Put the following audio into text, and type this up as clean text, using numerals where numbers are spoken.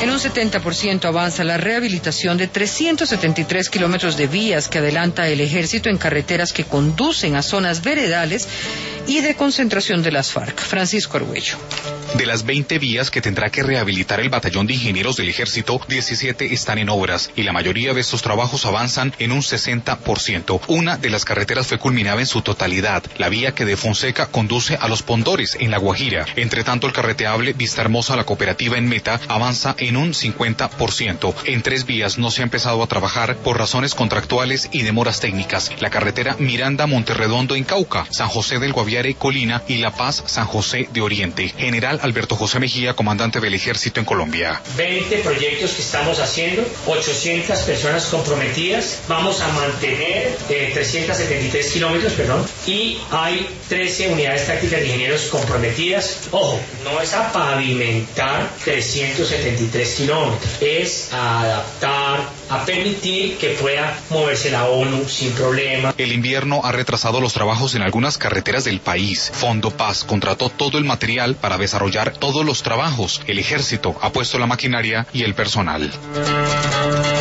En un 70% avanza la rehabilitación de 373 kilómetros de vías que adelanta el ejército en carreteras que conducen a zonas veredales y de concentración de las FARC. Francisco Argüello. De las 20 vías que tendrá que rehabilitar el Batallón de Ingenieros del Ejército, 17 están en obras y la mayoría de estos trabajos avanzan en un 60%. Una de las carreteras fue culminada en su totalidad, la vía que de Fonseca conduce a Los Pondores, en La Guajira. Entre tanto, el carreteable Vista Hermosa, la cooperativa en Meta, avanza en un 50%. En 3 vías no se ha empezado a trabajar por razones contractuales y demoras técnicas. La carretera Miranda-Monterredondo en Cauca, San José del Guaviare, Colina y La Paz-San José de Oriente. General Alberto José Mejía, comandante del Ejército en Colombia. 20 proyectos que estamos haciendo, 800 personas comprometidas, vamos a mantener 373 kilómetros, y hay 13 unidades tácticas de ingenieros comprometidas. Ojo, no es a pavimentar 373 kilómetros, es a adaptar, a permitir que pueda moverse la ONU sin problema. El invierno ha retrasado los trabajos en algunas carreteras del país. Fondo Paz contrató todo el material para desarrollar todos los trabajos. El ejército ha puesto la maquinaria y el personal.